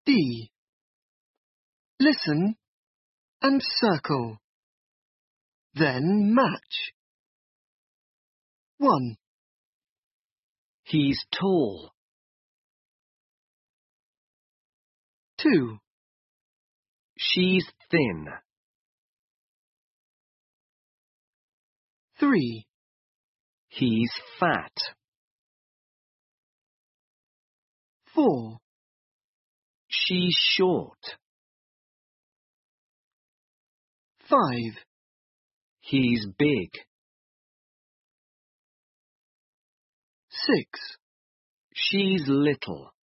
D. Listen and circle. Then match. 1. He's tall. 2. She's thin. 3. He's fat. 4. She's short. 5. He's big. 6. She's little.